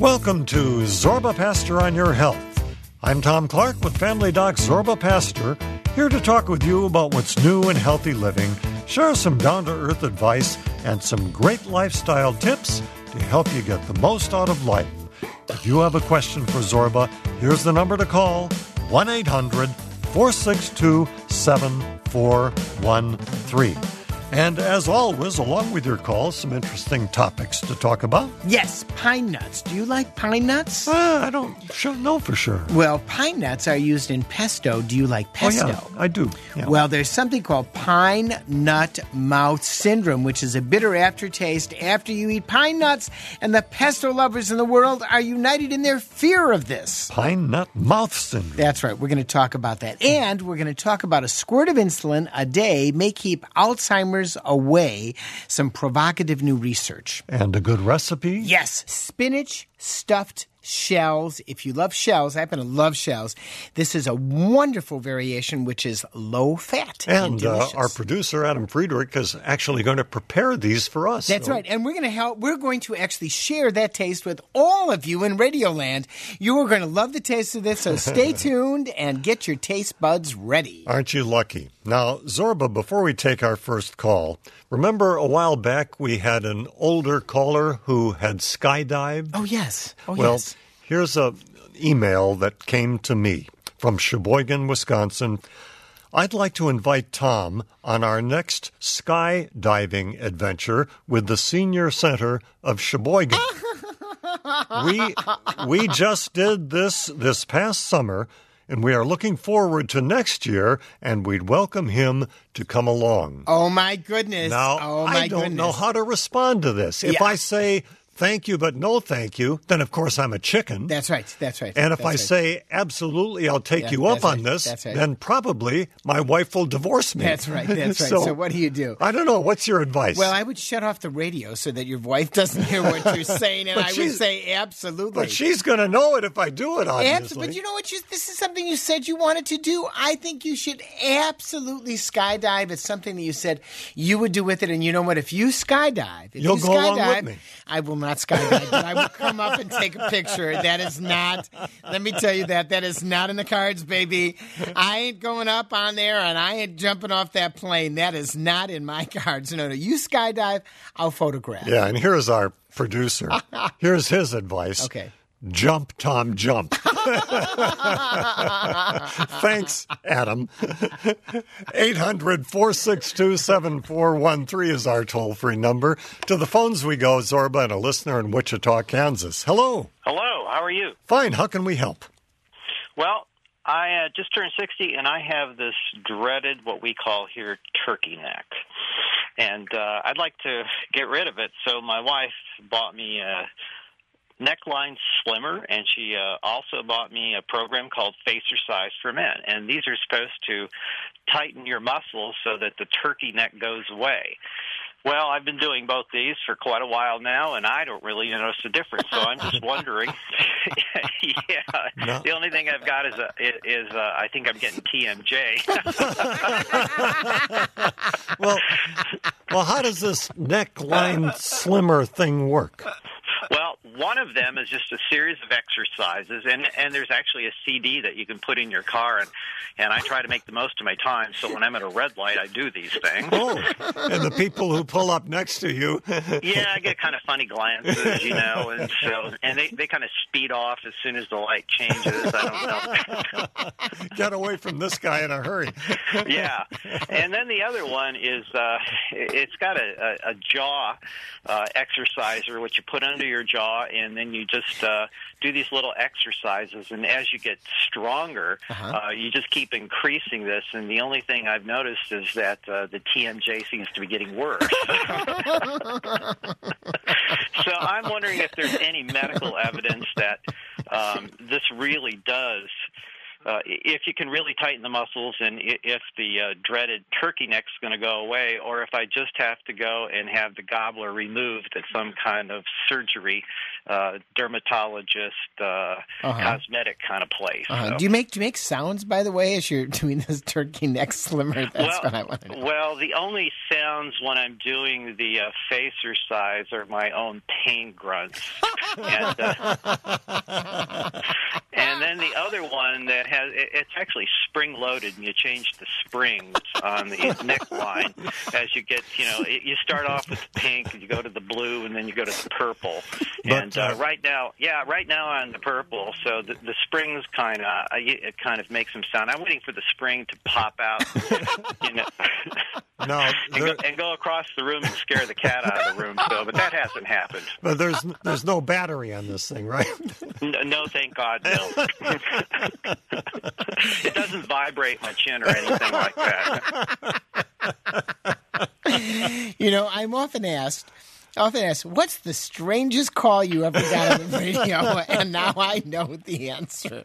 Welcome to Zorba Pastor on Your Health. I'm Tom Clark with Family Doc Zorba Pastor, here to talk with you about what's new in healthy living, share some down-to-earth advice, and some great lifestyle tips to help you get the most out of life. If you have a question for Zorba, here's the number to call, 1-800-462-7413. And as always, along with your calls, some interesting topics to talk about. Yes, pine nuts. Do you like pine nuts? I don't know for sure. Well, pine nuts are used in pesto. Do you like pesto? Oh, yeah, I do. Yeah. Well, there's something called pine nut mouth syndrome, which is a bitter aftertaste after you eat pine nuts, and the pesto lovers in the world are united in their fear of this. Pine nut mouth syndrome. That's right. We're going to talk about that. And we're going to talk about a squirt of insulin a day may keep Alzheimer's away. Some provocative new research. And a good recipe? Yes. Spinach stuffed shells. If you love shells, I happen to love shells. This is a wonderful variation, which is low fat. And our producer, Adam Friedrich, is actually going to prepare these for us. That's right. And we're going to actually share that taste with all of you in Radioland. You are going to love the taste of this, so stay tuned and get your taste buds ready. Aren't you lucky? Now, Zorba, before we take our first call, remember a while back we had an older caller who had skydived? Oh, yes. Yes. Here's an email that came to me from Sheboygan, Wisconsin. I'd like to invite Tom on our next skydiving adventure with the Senior Center of Sheboygan. We just did this past summer, and we are looking forward to next year, and we'd welcome him to come along. Oh, my goodness. Now, I don't know how to respond to this. If I say thank you, but no thank you, then of course I'm a chicken. That's right. And if I say absolutely, I'll take you up on this, then probably my wife will divorce me. That's right. So what do you do? I don't know. What's your advice? Well, I would shut off the radio so that your wife doesn't hear what you're saying, and I would say absolutely. But she's going to know it if I do it, obviously. But you know what? This is something you said you wanted to do. I think you should absolutely skydive. It's something that you said you would do with it, and you know what? If you skydive, you'll go along with me. I will not skydive, but I will come up and take a picture. That is not, let me tell you that is not in the cards, baby. I ain't going up on there, and I ain't jumping off that plane. That is not in my cards. No, you skydive, I'll photograph. Yeah, and here's our producer. Here's his advice. Okay. Jump, Tom, jump. Thanks, Adam. 800-462-7413 is our toll-free number. To the phones we go, Zorba, and a listener in Wichita, Kansas. Hello. Hello. How are you? Fine. How can we help? Well, I just turned 60, and I have this dreaded, what we call here, turkey neck. And I'd like to get rid of it, so my wife bought me a Neckline Slimmer, and she also bought me a program called Facercise for Men. And these are supposed to tighten your muscles so that the turkey neck goes away. Well, I've been doing both these for quite a while now, and I don't really notice a difference. So I'm just wondering. The only thing I've got is I think I'm getting TMJ. Well, how does this Neckline Slimmer thing work? Well, one of them is just a series of exercises, and there's actually a CD that you can put in your car, and I try to make the most of my time, so when I'm at a red light, I do these things. Oh, and the people who pull up next to you. Yeah, I get kind of funny glances, and they kind of speed off as soon as the light changes. I don't know. Get away from this guy in a hurry. Yeah, and then the other one is it's got a jaw exerciser, which you put under your jaw, and then you just do these little exercises, and as you get stronger, you just keep increasing this, and the only thing I've noticed is that the TMJ seems to be getting worse. So I'm wondering if there's any medical evidence that this really does if you can really tighten the muscles, and if the dreaded turkey neck's going to go away, or if I just have to go and have the gobbler removed at some kind of surgery, dermatologist, cosmetic kind of place. So. Do you make sounds, by the way, as you're doing this turkey neck slimmer? That's what I want to know. Well, the only sounds when I'm doing the facer size are my own pain grunts. And then the other one that it's actually spring-loaded, and you change the springs on the neckline as you get, you start off with the pink, and you go to the blue, and then you go to the purple. And right now on the purple, so the springs kind of make some sound. I'm waiting for the spring to pop out, No, and go across the room and scare the cat out of the room. But that hasn't happened. But there's no battery on this thing, right? No, thank God, no. It doesn't vibrate my chin or anything like that. I'm often asked, what's the strangest call you ever got on the radio? And now I know the answer.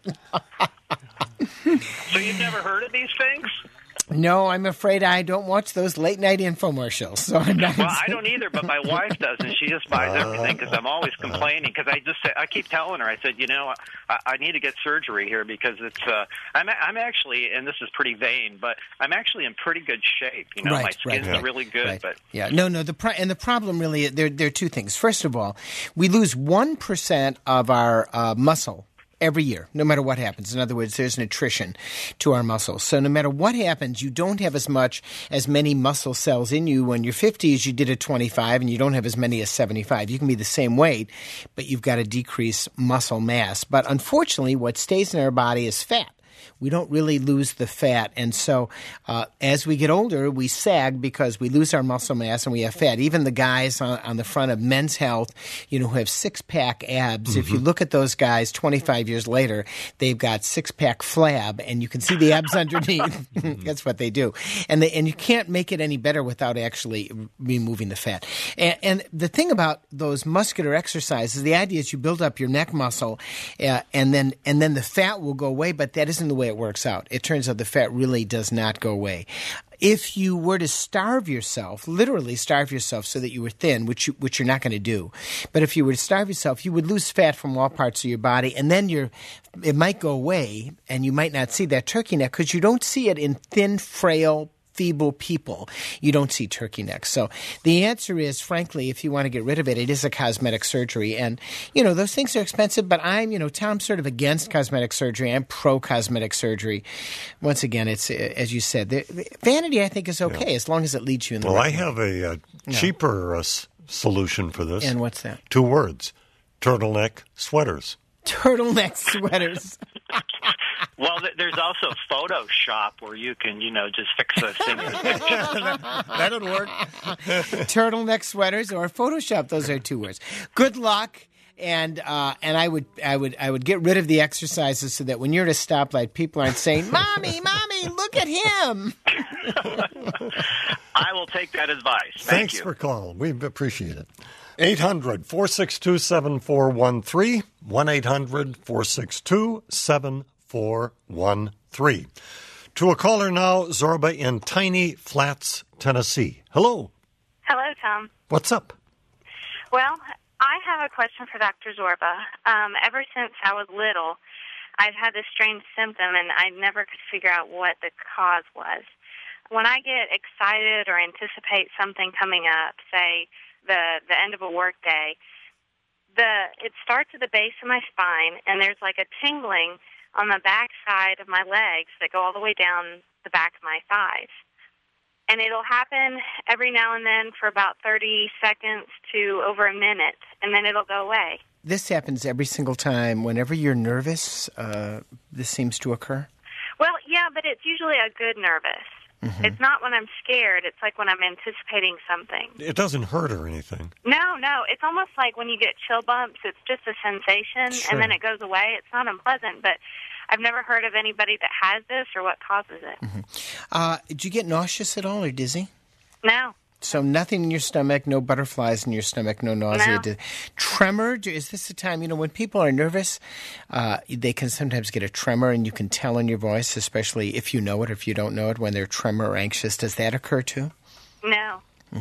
So you've never heard of these things? No, I'm afraid I don't watch those late-night infomercials. So I'm not. Well, I don't either, but my wife does, and she just buys everything because I'm always complaining. Because I keep telling her, I said, I need to get surgery here because it's. I'm actually, and this is pretty vain, but I'm actually in pretty good shape. My skin's really good. Right. But no. The problem really there are two things. First of all, we lose 1% of our muscle every year, no matter what happens. In other words, there's an attrition to our muscles. So no matter what happens, you don't have as many muscle cells in you when you're 50 as you did at 25, and you don't have as many as 75. You can be the same weight, but you've got to decrease muscle mass. But unfortunately, what stays in our body is fat. We don't really lose the fat. And so as we get older, we sag because we lose our muscle mass and we have fat. Even the guys on the front of Men's Health, who have six-pack abs, if you look at those guys 25 years later, they've got six-pack flab, and you can see the abs underneath. That's what they do. And you can't make it any better without actually removing the fat. And the thing about those muscular exercises, the idea is you build up your neck muscle, and then the fat will go away, but that isn't the way it works out. It turns out the fat really does not go away. If you were to literally starve yourself so that you were thin, which you're not going to do, but if you were to starve yourself, you would lose fat from all parts of your body, and then it might go away, and you might not see that turkey neck because you don't see it in thin, frail, feeble people. You don't see turkey necks. So the answer is, frankly, if you want to get rid of it, it is a cosmetic surgery. And, those things are expensive, but Tom's sort of against cosmetic surgery. I'm pro-cosmetic surgery. Once again, it's, as you said, the vanity, I think, is okay as long as it leads you in the right way. Well, I have a cheaper solution for this. And what's that? 2 words. Turtleneck sweaters. Turtleneck sweaters. Well, there's also Photoshop where you can, just fix those things. That'd work. Turtleneck sweaters or Photoshop. Those are 2 words. Good luck. And I would get rid of the exercises so that when you're at a stoplight, people aren't saying, "Mommy, look at him." I will take that advice. Thanks for calling. We appreciate it. 800-462-7413, 1-800-462-7413. To a caller now, Zorba in Tiny Flats, Tennessee. Hello. Hello, Tom. What's up? Well, I have a question for Dr. Zorba. Ever since I was little, I've had this strange symptom, and I never could figure out what the cause was. When I get excited or anticipate something coming up, say the end of a work day, it starts at the base of my spine, and there's like a tingling on the back side of my legs that go all the way down the back of my thighs. And it'll happen every now and then for about 30 seconds to over a minute, and then it'll go away. This happens every single time. Whenever you're nervous, this seems to occur? Well, yeah, but it's usually a good nervous. Mm-hmm. It's not when I'm scared. It's like when I'm anticipating something. It doesn't hurt or anything. No. It's almost like when you get chill bumps. It's just a sensation, Sure. and then it goes away. It's not unpleasant, but I've never heard of anybody that has this or what causes it. Mm-hmm. Did you get nauseous at all or dizzy? No. So nothing in your stomach, no butterflies in your stomach, no nausea. No. Tremor, is this the time, when people are nervous, they can sometimes get a tremor, and you can tell in your voice, especially if you know it or if you don't know it, when they're tremor or anxious. Does that occur too? No.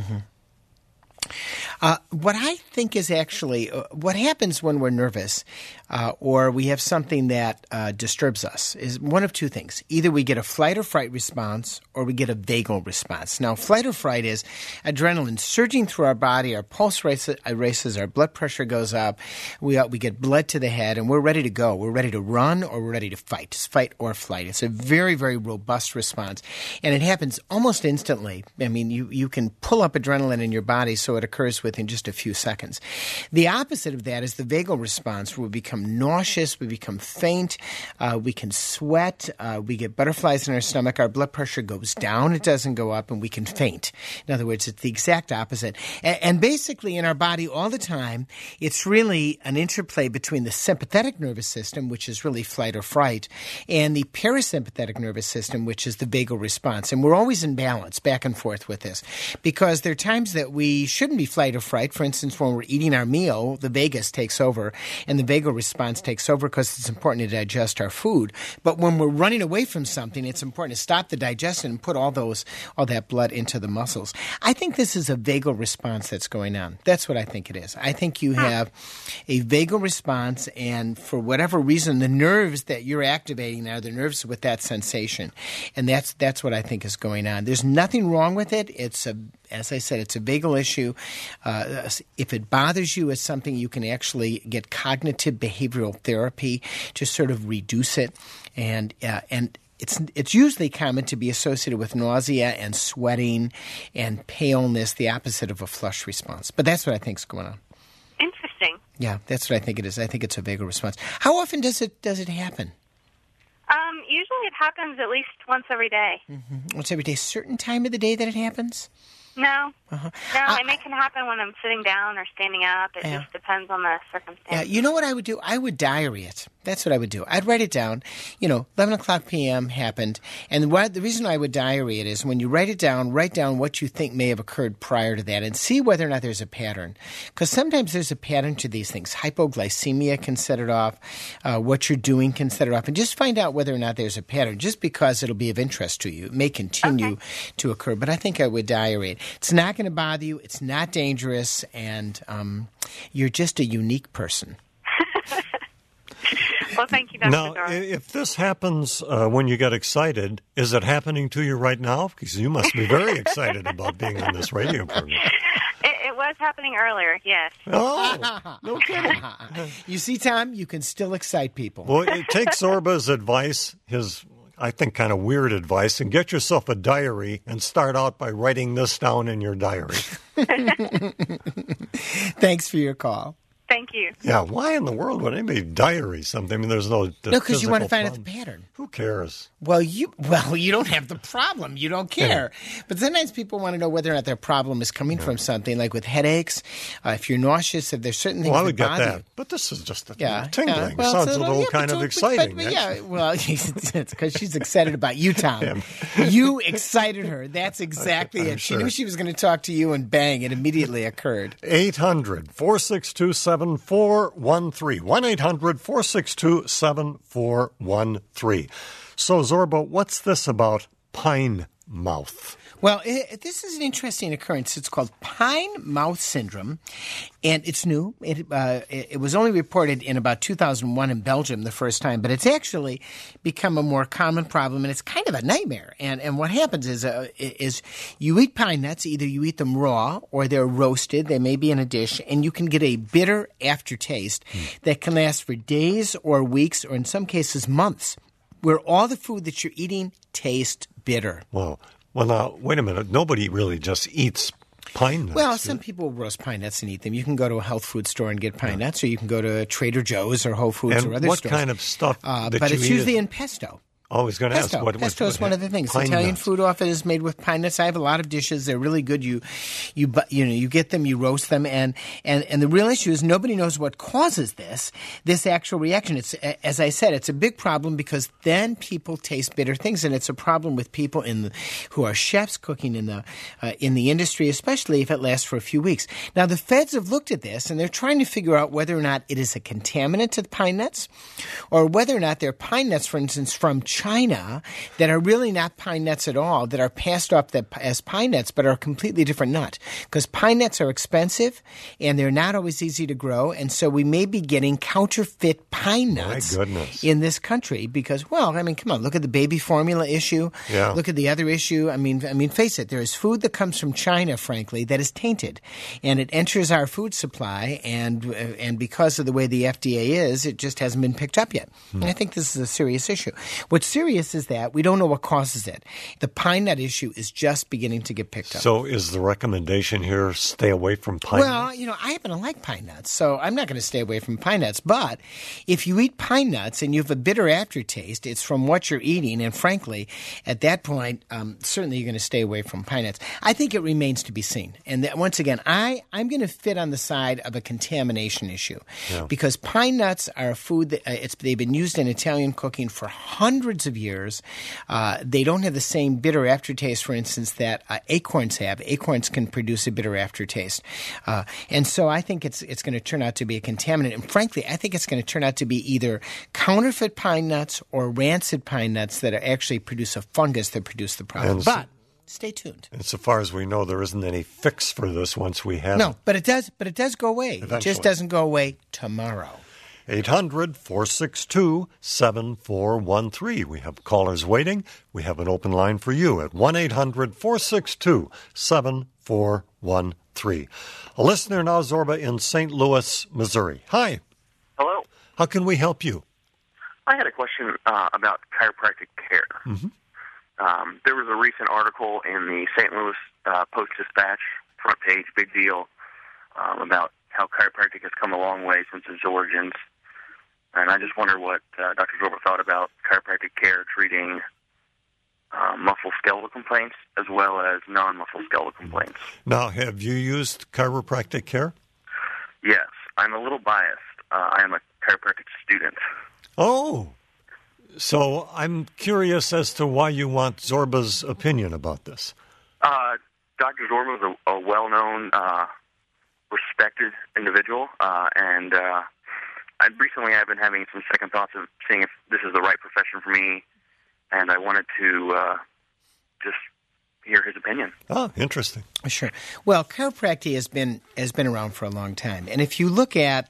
What I think is actually what happens when we're nervous or we have something that disturbs us is one of two things. Either we get a flight or fright response or we get a vagal response. Now, flight or fright is adrenaline surging through our body, our pulse races, our blood pressure goes up, we get blood to the head, and we're ready to go. We're ready to run or we're ready to fight. It's fight or flight. It's a very, very robust response, and it happens almost instantly. I mean, you can pull up adrenaline in your body, so it occurs within just a few seconds. The opposite of that is the vagal response, where we become nauseous, we become faint, we can sweat, we get butterflies in our stomach, our blood pressure goes down, it doesn't go up, and we can faint. In other words, it's the exact opposite. And basically in our body all the time, it's really an interplay between the sympathetic nervous system, which is really flight or fright, and the parasympathetic nervous system, which is the vagal response. And we're always in balance, back and forth with this, because there are times that we shouldn't be flight or fright. For instance, when we're eating our meal, the vagus takes over, and the vagal response takes over because it's important to digest our food. But when we're running away from something, it's important to stop the digestion and put all that blood into the muscles. I think this is a vagal response that's going on. That's what I think it is. I think you have a vagal response, and for whatever reason, the nerves that you're activating are the nerves with that sensation. And that's what I think is going on. There's nothing wrong with it. As I said, it's a vagal issue. If it bothers you, it's something you can actually get cognitive behavioral therapy to sort of reduce it. And it's usually common to be associated with nausea and sweating and paleness, the opposite of a flush response. But that's what I think is going on. Interesting. Yeah, that's what I think it is. I think it's a vagal response. How often does it happen? Usually it happens at least once every day. Mm-hmm. Once every day. Certain time of the day that it happens? No. No, it can happen when I'm sitting down or standing up. It just depends on the circumstance. Yeah, you know what I would do? I would diary it. That's what I would do. I'd write it down. 11 o'clock p.m. happened. And the reason I would diary it is when you write down what you think may have occurred prior to that and see whether or not there's a pattern. Because sometimes there's a pattern to these things. Hypoglycemia can set it off. What you're doing can set it off. And just find out whether or not there's a pattern. Just because it'll be of interest to you. It may continue to occur. But I think I would diary it. It's not going to bother you. It's not dangerous. And you're just a unique person. Well, thank you, Dr. Now, Dorr. if this happens when you get excited, is it happening to you right now? Because you must be very excited about being on this radio program. It was happening earlier, yes. Oh, no kidding. You see, Tom, you can still excite people. Well, take Zorba's advice, his, I think, kind of weird advice, and get yourself a diary and start out by writing this down in your diary. Thanks for your call. Thank you. Yeah, why in the world would anybody diary something? I mean, there's no because you want to find out the pattern. Who cares? Well, you don't have the problem. You don't care. Yeah. But sometimes people want to know whether or not their problem is coming from something, like with headaches, if you're nauseous, if there's certain things that bother you. I would get that. But this is just tingling. Yeah. Well, sounds a little kind of exciting. Well, it's because she's excited about you, Tom. You excited her. That's exactly it. Sure. She knew she was going to talk to you, and bang, it immediately occurred. 800-462-7413. 1-800-462-7413. So, Zorba, what's this about pine mouth? Well, this is an interesting occurrence. It's called pine mouth syndrome, and it's new. It was only reported in about 2001 in Belgium the first time, but it's actually become a more common problem, and it's kind of a nightmare. And what happens is you eat pine nuts. Either you eat them raw or they're roasted. They may be in a dish, and you can get a bitter aftertaste that can last for days or weeks or in some cases months, where all the food that you're eating tastes bitter. Whoa. Well, now, wait a minute. Nobody really just eats pine nuts. Well, some people roast pine nuts and eat them. You can go to a health food store and get pine nuts, or you can go to Trader Joe's or Whole Foods or other stores. What kind of stuff that but you it's eat usually in pesto. I was going to ask. Pesto is one of the things. Pine Italian nuts. food often is made with pine nuts. I have a lot of dishes. They're really good. You get them, you roast them, and the real issue is nobody knows what causes this actual reaction. It's, as I said, it's a big problem because then people taste bitter things, and it's a problem with people who are chefs cooking in the industry, especially if it lasts for a few weeks. Now, the feds have looked at this, and they're trying to figure out whether or not it is a contaminant to the pine nuts, or whether or not they're pine nuts, for instance, from China that are really not pine nuts at all, that are passed off as pine nuts but are a completely different nut. Because pine nuts are expensive and they're not always easy to grow, and so we may be getting counterfeit pine nuts in this country because, well, I mean, come on, look at the baby formula issue. Yeah. Look at the other issue. I mean, face it, there is food that comes from China, frankly, that is tainted, and it enters our food supply, and because of the way the FDA is, it just hasn't been picked up yet. And I think this is a serious issue. What's serious is that we don't know what causes it. The pine nut issue is just beginning to get picked up. So is the recommendation here stay away from pine nuts? Well, I happen to like pine nuts, so I'm not going to stay away from pine nuts. But if you eat pine nuts and you have a bitter aftertaste, it's from what you're eating. And frankly, at that point, certainly you're going to stay away from pine nuts. I think it remains to be seen. And once again, I'm going to fit on the side of a contamination issue because pine nuts are a food that they've been used in Italian cooking for hundreds of years. They don't have the same bitter aftertaste, for instance, that acorns have. Acorns can produce a bitter aftertaste. And so I think it's going to turn out to be a contaminant. And frankly, I think it's going to turn out to be either counterfeit pine nuts or rancid pine nuts that actually produce a fungus that produce the problem. But stay tuned. And so far as we know, there isn't any fix for this once we have No, but it does go away. Eventually. It just doesn't go away tomorrow. 800-462-7413. We have callers waiting. We have an open line for you at 1-800-462-7413. A listener now, Zorba, in St. Louis, Missouri. Hi. Hello. How can we help you? I had a question about chiropractic care. Mm-hmm. There was a recent article in the St. Louis Post-Dispatch, front page, big deal, about how chiropractic has come a long way since its origins. And I just wonder what Dr. Zorba thought about chiropractic care treating musculoskeletal complaints as well as non-musculoskeletal complaints. Now, have you used chiropractic care? Yes. I'm a little biased. I am a chiropractic student. Oh, so I'm curious as to why you want Zorba's opinion about this. Dr. Zorba is a well-known, respected individual, and recently I've been having some second thoughts of seeing if this is the right profession for me, and I wanted to just hear his opinion. Oh, interesting. Sure. Well, chiropractic has been around for a long time, and if you look at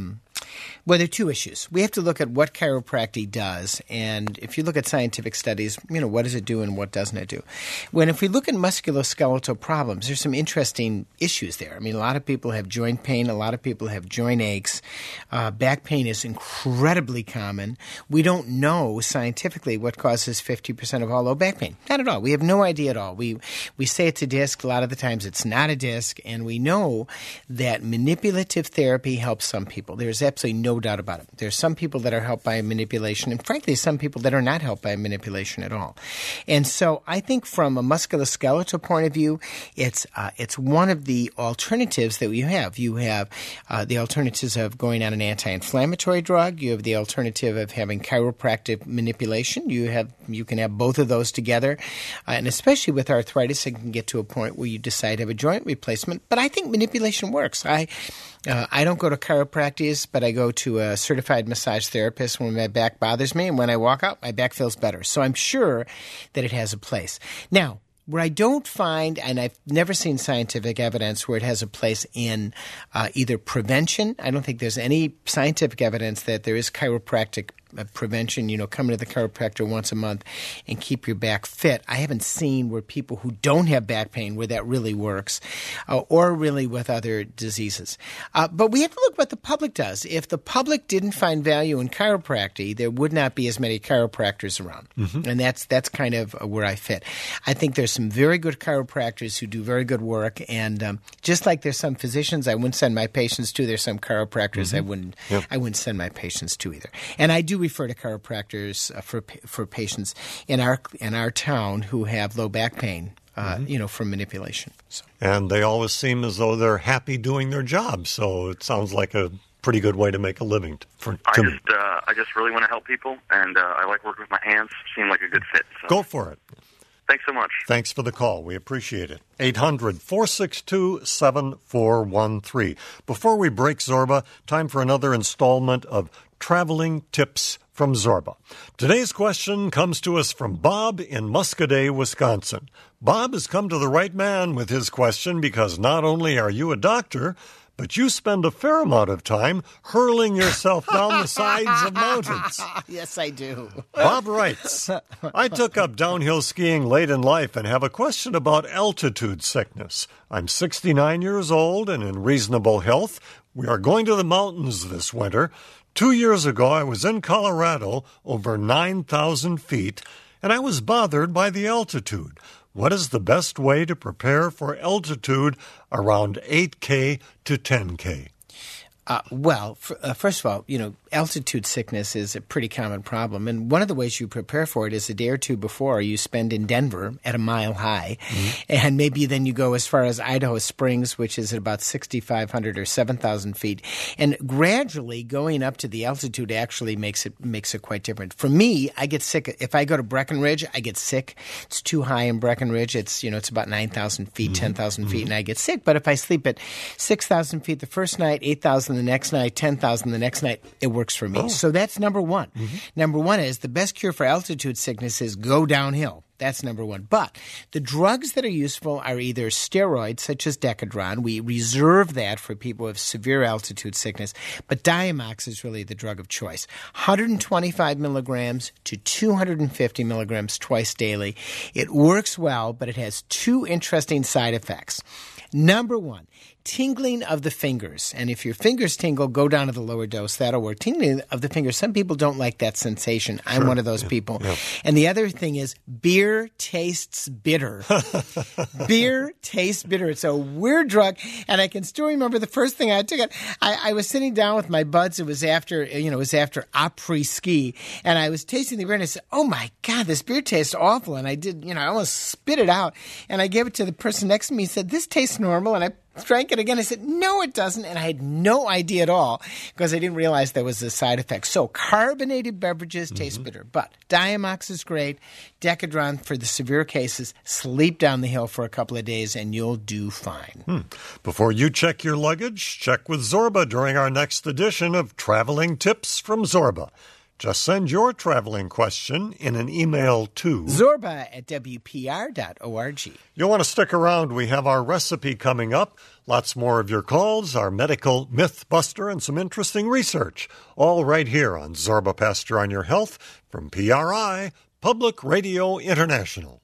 well, there are two issues. We have to look at what chiropractic does, and if you look at scientific studies, what does it do and what doesn't it do? If we look at musculoskeletal problems, there's some interesting issues there. A lot of people have joint pain. A lot of people have joint aches. Back pain is incredibly common. We don't know scientifically what causes 50% of all low back pain. Not at all. We have no idea at all. We say it's a disc. A lot of the times it's not a disc, and we know that manipulative therapy helps some people. There's absolutely no doubt about it. There's some people that are helped by manipulation, and frankly, some people that are not helped by manipulation at all. And so I think from a musculoskeletal point of view, it's one of the alternatives that you have. You have the alternatives of going on an anti-inflammatory drug. You have the alternative of having chiropractic manipulation. You can have both of those together. And especially with arthritis, it can get to a point where you decide to have a joint replacement. But I think manipulation works. I don't go to chiropractors, but I go to a certified massage therapist when my back bothers me, and when I walk out, my back feels better. So I'm sure that it has a place. Now, where I don't find, and I've never seen scientific evidence where it has a place in either prevention. I don't think there's any scientific evidence that there is chiropractic prevention, come to the chiropractor once a month and keep your back fit. I haven't seen where people who don't have back pain, where that really works, or really with other diseases. But we have to look what the public does. If the public didn't find value in chiropractic, there would not be as many chiropractors around. Mm-hmm. And that's kind of where I fit. I think there's some very good chiropractors who do very good work, and just like there's some physicians I wouldn't send my patients to, there's some chiropractors I wouldn't send my patients to either. And I do refer to chiropractors for patients in our town who have low back pain. From manipulation. So. And they always seem as though they're happy doing their job. So it sounds like a pretty good way to make a living. I just really want to help people, and I like working with my hands. Seem like a good fit. So. Go for it. Thanks so much. Thanks for the call. We appreciate it. 800-462-7413. Before we break, Zorba, time for another installment of Traveling Tips from Zorba. Today's question comes to us from Bob in Muscoda, Wisconsin. Bob has come to the right man with his question because not only are you a doctor, but you spend a fair amount of time hurling yourself down the sides of mountains. Yes, I do. Bob writes, I took up downhill skiing late in life and have a question about altitude sickness. I'm 69 years old and in reasonable health. We are going to the mountains this winter. 2 years ago, I was in Colorado, over 9,000 feet, and I was bothered by the altitude. What is the best way to prepare for altitude around 8K to 10K? First of all, altitude sickness is a pretty common problem. And one of the ways you prepare for it is a day or two before you spend in Denver at a mile high. Mm-hmm. And maybe then you go as far as Idaho Springs, which is at about 6,500 or 7,000 feet. And gradually going up to the altitude actually makes it quite different. For me, I get sick. If I go to Breckenridge, I get sick. It's too high in Breckenridge. It's about 9,000 feet, mm-hmm. 10,000 feet, and I get sick. But if I sleep at 6,000 feet the first night, 8,000 the next night, 10,000 the next night, it works for me. Oh. So that's number one. Mm-hmm. Number one is the best cure for altitude sickness is go downhill. That's number one. But the drugs that are useful are either steroids, such as Decadron. We reserve that for people with severe altitude sickness. But Diamox is really the drug of choice. 125 milligrams to 250 milligrams twice daily. It works well, but it has two interesting side effects. Number one, tingling of the fingers. And if your fingers tingle, go down to the lower dose. That'll work. Tingling of the fingers, some people don't like that sensation. I'm one of those people. Yeah. And the other thing is beer tastes bitter. Beer tastes bitter. It's a weird drug. And I can still remember the first thing I took it. I was sitting down with my buds. It was after après-ski. And I was tasting the beer and I said, oh my God, this beer tastes awful. And I did, I almost spit it out. And I gave it to the person next to me. He said, this tastes normal. And I drank it again. I said, no, it doesn't. And I had no idea at all because I didn't realize there was a side effect. So carbonated beverages taste bitter. But Diamox is great. Decadron for the severe cases. Sleep down the hill for a couple of days and you'll do fine. Before you check your luggage, check with Zorba during our next edition of Traveling Tips from Zorba. Just send your traveling question in an email to zorba@wpr.org. You'll want to stick around. We have our recipe coming up. Lots more of your calls, our medical myth buster, and some interesting research. All right here on Zorba Pastor on Your Health from PRI, Public Radio International.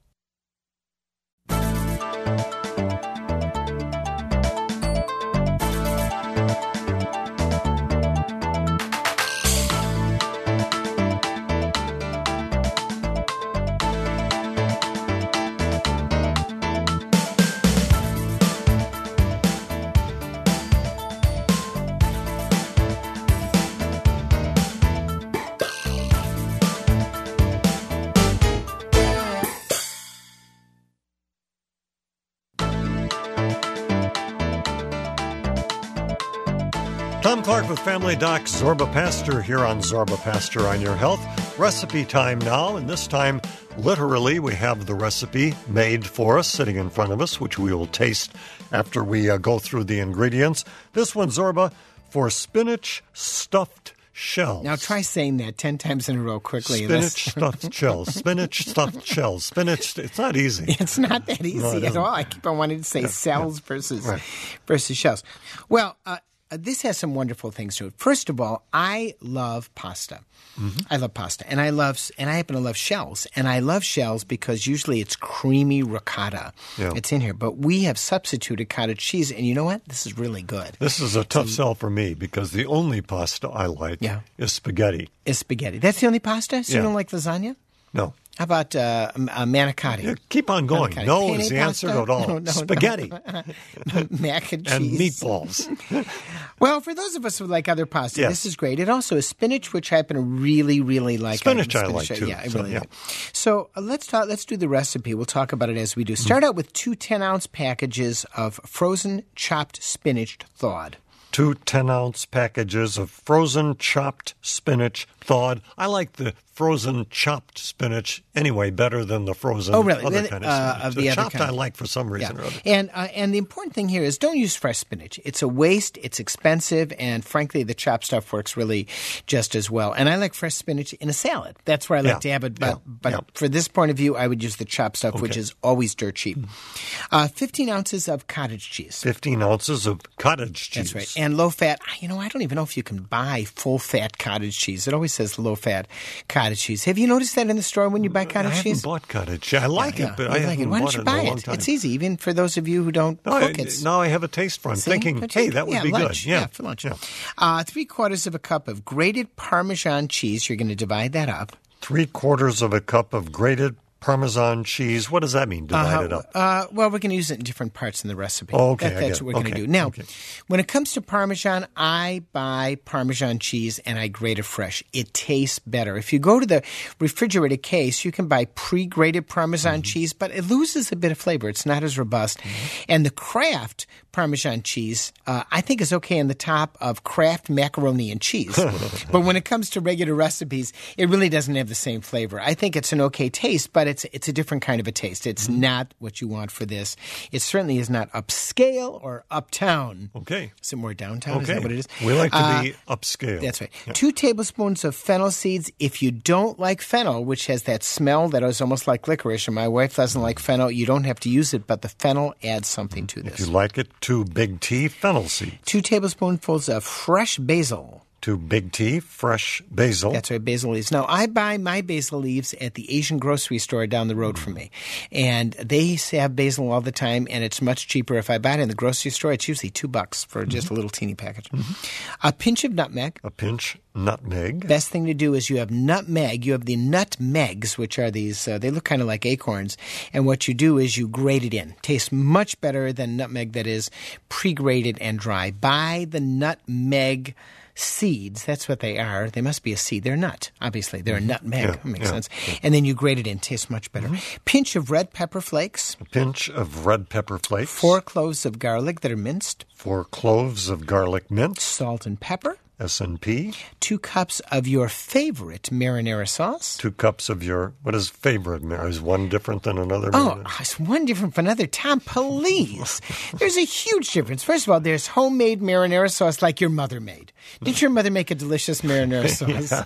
Tom Clark with Family Doc Zorba Pastor here on Zorba Pastor on Your Health. Recipe time now, and this time, literally, we have the recipe made for us, sitting in front of us, which we will taste after we go through the ingredients. This one, Zorba, for spinach stuffed shells. Now try saying that 10 times in a row quickly. Spinach stuffed shells. Spinach stuffed shells. Spinach. It's not easy. It's not that easy at all. I keep on wanting to say cells versus shells. Well, this has some wonderful things to it. First of all, I love pasta. Mm-hmm. I love pasta, and I happen to love shells. And I love shells because usually it's creamy ricotta. Yeah. It's in here, but we have substituted cottage cheese, and you know what? This is really good. This is a tough sell for me because the only pasta I like is spaghetti. Is spaghetti? That's the only pasta? So you don't like lasagna? No. How about manicotti? Yeah, keep on going. Manicotti. No Penne is the answer pasta? to it all. No. Spaghetti Mac and cheese. and meatballs. Well, for those of us who like other pasta, Yes. this is great. It also is spinach, which I happen to really, really like. Spinach I like, too. Yeah, I So, really yeah. like. So let's do the recipe. We'll talk about it as we do. Start out with 2 10-ounce packages of frozen chopped spinach thawed. 2 10-ounce packages of frozen chopped spinach thawed. I like the frozen chopped spinach anyway better than the frozen Oh, really? other kind of spinach. Of the the other chopped kind. I like for some reason or other. And the important thing here is don't use fresh spinach. It's a waste. It's expensive, and frankly, the chopped stuff works really just as well. And I like fresh spinach in a salad. That's where I like Yeah. to have it. Yeah. But Yeah. for this point of view, I would use the chopped stuff, which is always dirt cheap. 15 ounces of cottage cheese. 15 ounces of cottage cheese. That's right. And low fat. I don't even know if you can buy full fat cottage cheese. It always says low fat cottage cheese. Have you noticed that in the store when you buy I cottage haven't cheese? bought cottage cheese. I like it, but I you like haven't Why bought don't you it buy in a long it? time. It's easy, even for those of you who don't No, cook. It's now I have a taste for it. I'm See? thinking, Don't hey, you? that would be lunch. good. Yeah, for lunch. Yeah. 3/4 of a cup of grated Parmesan cheese. You're going to divide that up. 3/4 of a cup of grated Parmesan cheese. What does that mean? Divide it up. Well, we're going to use it in different parts in the recipe. Oh, okay, I That's get what it. we're going to Okay, do. Now, okay. when it comes to Parmesan, I buy Parmesan cheese and I grate it fresh. It tastes better. If you go to the refrigerated case, you can buy pre-grated Parmesan cheese, but it loses a bit of flavor. It's not as robust. And the Kraft Parmesan cheese, I think is okay on the top of Kraft macaroni and cheese. But when it comes to regular recipes, it really doesn't have the same flavor. I think it's an okay taste, but it's a different kind of a taste. It's not what you want for this. It certainly is not upscale or uptown. Okay. Is it more downtown? Okay. Is that what it is? We like to be upscale. That's right. 2 tablespoons of fennel seeds. If you don't like fennel, which has that smell that is almost like licorice, and my wife doesn't like fennel, you don't have to use it, but the fennel adds something to If this. you like it, 2 big T fennel seeds. 2 tablespoonfuls of fresh basil. 2 big T fresh basil. That's right, basil leaves. Now, I buy my basil leaves at the Asian grocery store down the road from me. And they have basil all the time, and it's much cheaper. If I buy it in the grocery store, it's usually $2 for just a little teeny package. A pinch of nutmeg. A pinch nutmeg. Best thing to do is you have nutmeg. You have the nutmegs, which are these, they look kind of like acorns. And what you do is you grate it in. Tastes much better than nutmeg that is pre-grated and dry. Buy the nutmeg seeds. That's what they are. They must be a seed. They're a nut, obviously. They're a nutmeg. Yeah, That makes yeah, sense. And then you grate it in. Tastes much better. Pinch of red pepper flakes. A pinch of red pepper flakes. 4 cloves of garlic that are minced. 4 cloves of garlic mince. Salt and pepper. S&P. 2 cups of your favorite marinara sauce. 2 cups of your, what is favorite? Is one different than another? Oh, it's one different from another. Tom, please. There's a huge difference. First of all, there's homemade marinara sauce like your mother made. Didn't your mother make a delicious marinara sauce?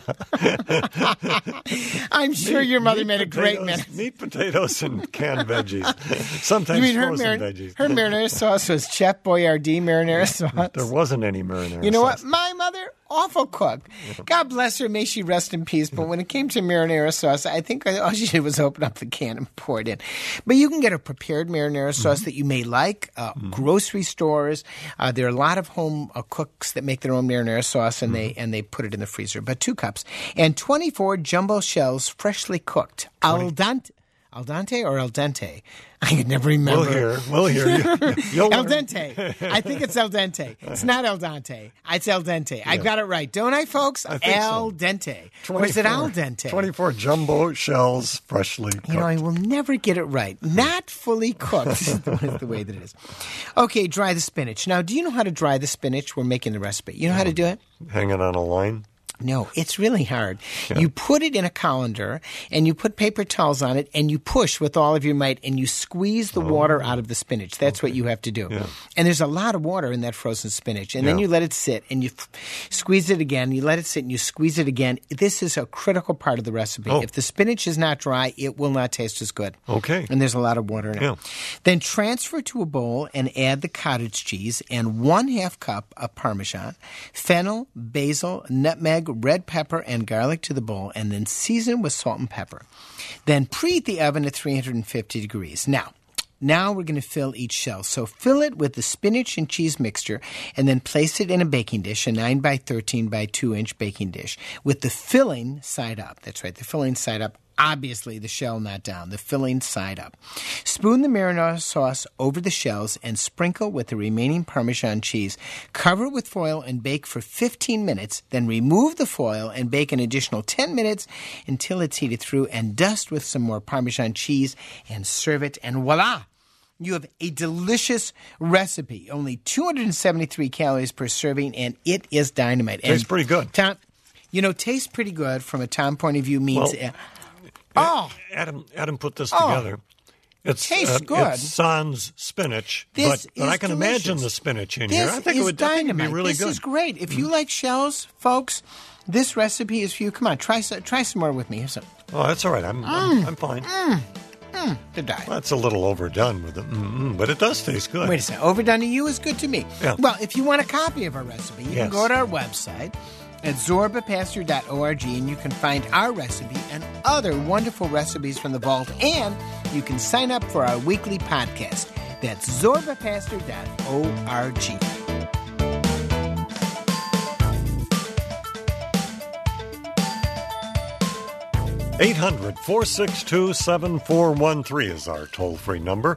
I'm sure your mother made a great marinara. Meat, potatoes, and canned veggies. Sometimes You mean her, frozen veggies. her marinara sauce was Chef Boyardee marinara sauce? There wasn't any marinara You know sauce. what? My mother, awful cook. God bless her. May she rest in peace. But when it came to marinara sauce, I think all she did was open up the can and pour it in. But you can get a prepared marinara sauce that you may like. Grocery stores. There are a lot of home cooks that make their own marinara sauce, and they put it in the freezer. But 2 cups. And 24 jumbo shells freshly cooked. Al dente. Al dente or al dente? I can never remember. We'll hear. You'll El learn. dente. I think it's el dente. It's not el dente. It's el dente. I got it right, don't I, folks? I think El so. dente. Or is it al dente? 24 jumbo shells freshly cooked. You know, I will never get it right. Not fully cooked is the way that it is. Okay, dry the spinach. Now, do you know how to dry the spinach? We're making the recipe. You know how to do it? Hang it on a line. No, it's really hard. You put it in a colander, and you put paper towels on it, and you push with all of your might, and you squeeze the water out of the spinach. That's what you have to do. Yeah. And there's a lot of water in that frozen spinach. And then Yeah. you let it sit, and you squeeze it again. You let it sit, and you squeeze it again. This is a critical part of the recipe. Oh. If the spinach is not dry, it will not taste as good. Okay. And there's a lot of water in it. Yeah. Then transfer to a bowl and add the cottage cheese and 1/2 cup of Parmesan, fennel, basil, nutmeg, red pepper, and garlic to the bowl, and then season with salt and pepper. Then preheat the oven at 350 degrees. Now we're going to fill each shell. So fill it with the spinach and cheese mixture and then place it in a baking dish, a 9 by 13 by 2 inch baking dish, with the filling side up. That's right, the filling side up. Obviously, the shell not down, the filling side up. Spoon the marinara sauce over the shells and sprinkle with the remaining Parmesan cheese. Cover with foil and bake for 15 minutes. Then remove the foil and bake an additional 10 minutes until it's heated through, and dust with some more Parmesan cheese and serve it. And voila! You have a delicious recipe. Only 273 calories per serving, and it is dynamite. Tastes pretty good. Tom, tastes pretty good from a Tom point of view means... Adam put this together. It's tastes good. It's sans spinach, but I can imagine the spinach in here. I think it would be really good. This is great. If you like shells, folks, this recipe is for you. Come on, try some more with me. Here's some. Oh, that's all right. I'm fine. The diet. Well, that's a little overdone with it, but it does taste good. Wait a second. Overdone to you is good to me. Yeah. Well, if you want a copy of our recipe, you can go to our website at zorbapastor.org, and you can find our recipe and other wonderful recipes from the vault, and you can sign up for our weekly podcast. That's zorbapastor.org. 800-462-7413 is our toll-free number.